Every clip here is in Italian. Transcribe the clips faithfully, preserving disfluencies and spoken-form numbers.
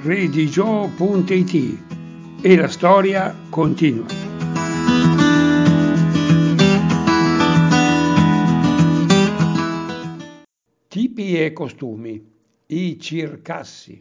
Religion punto it e la storia continua. Tipi e costumi, i circassi.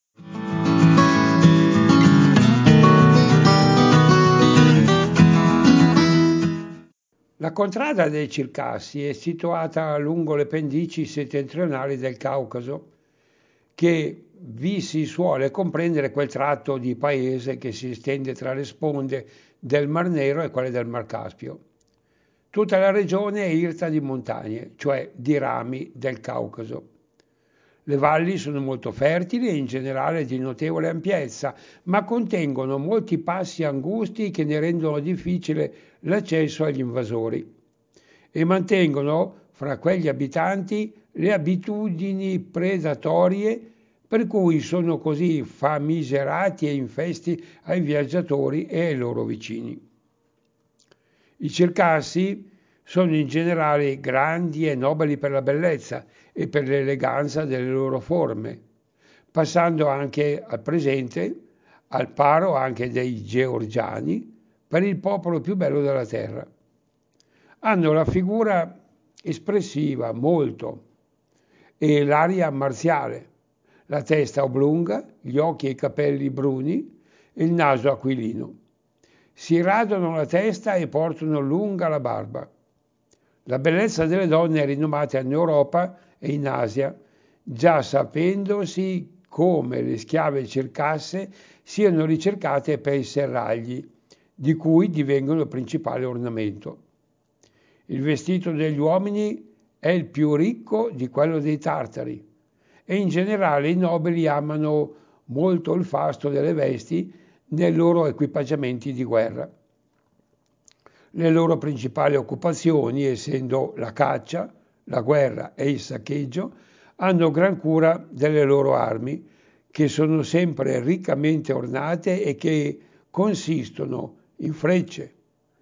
La contrada dei Circassi è situata lungo le pendici settentrionali del Caucaso, che vi si suole comprendere quel tratto di paese che si estende tra le sponde del Mar Nero e quelle del Mar Caspio. Tutta la regione è irta di montagne, cioè di rami del Caucaso. Le valli sono molto fertili e in generale di notevole ampiezza, ma contengono molti passi angusti che ne rendono difficile l'accesso agli invasori e mantengono fra quegli abitanti le abitudini predatorie per cui sono così famigerati e infesti ai viaggiatori e ai loro vicini. I Circassi sono in generale grandi e nobili per la bellezza e per l'eleganza delle loro forme, passando anche al presente, al paro anche dei georgiani, per il popolo più bello della terra. Hanno la figura espressiva, molto, e l'aria marziale, la testa oblunga, gli occhi e i capelli bruni e il naso aquilino. Si radono la testa e portano lunga la barba. La bellezza delle donne è rinomata in Europa e in Asia, già sapendosi come le schiave circasse siano ricercate per i serragli, di cui divengono il principale ornamento. Il vestito degli uomini è il più ricco di quello dei tartari e in generale i nobili amano molto il fasto delle vesti nei loro equipaggiamenti di guerra. Le loro principali occupazioni, essendo la caccia, la guerra e il saccheggio, hanno gran cura delle loro armi, che sono sempre riccamente ornate e che consistono in frecce,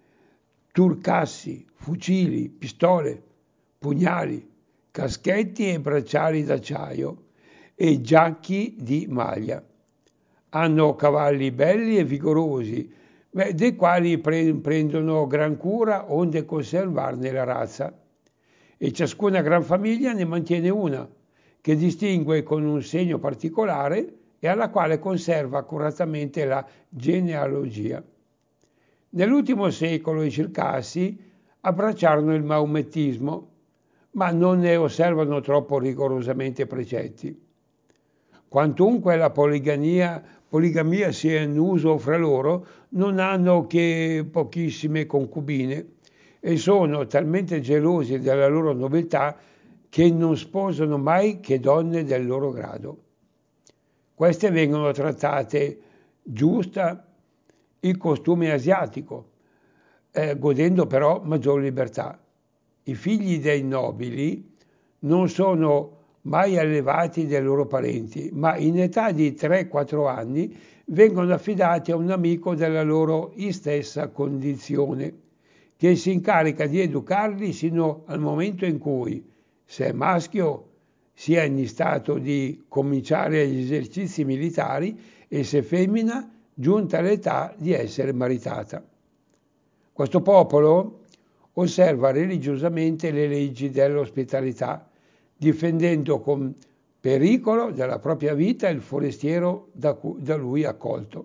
turcassi, fucili, pistole, pugnali, caschetti e bracciali d'acciaio e giacchi di maglia. Hanno cavalli belli e vigorosi, beh, dei quali pre- prendono gran cura onde conservarne la razza. E ciascuna gran famiglia ne mantiene una, che distingue con un segno particolare e alla quale conserva accuratamente la genealogia. Nell'ultimo secolo i Circassi abbracciarono il maomettismo, ma non ne osservano troppo rigorosamente precetti. Quantunque la poligamia, poligamia sia in uso fra loro, non hanno che pochissime concubine e sono talmente gelosi della loro nobiltà che non sposano mai che donne del loro grado. Queste vengono trattate giusta il costume asiatico, eh, godendo però maggior libertà. I figli dei nobili non sono mai allevati dai loro parenti, ma in età di tre quattro anni vengono affidati a un amico della loro stessa condizione, che si incarica di educarli sino al momento in cui, se è maschio, sia in stato di cominciare gli esercizi militari e se femmina, giunta l'età di essere maritata. Questo popolo osserva religiosamente le leggi dell'ospitalità, difendendo con pericolo della propria vita il forestiero da, cui, da lui accolto.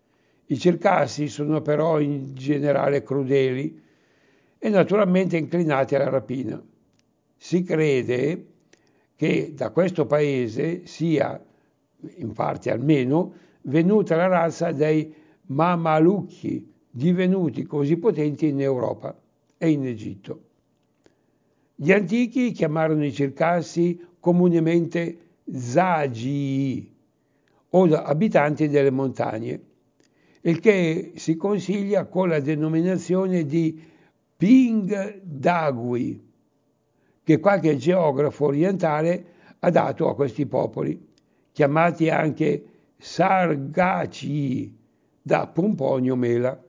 I Circassi sono però in generale crudeli e naturalmente inclinati alla rapina. Si crede che da questo paese sia, in parte almeno, venuta la razza dei Mamalucchi, divenuti così potenti in Europa e in Egitto. Gli antichi chiamarono i Circassi comunemente Zagii, o abitanti delle montagne, il che si consiglia con la denominazione di Pingdagui, che qualche geografo orientale ha dato a questi popoli, chiamati anche Sargacii, da Pomponio Mela.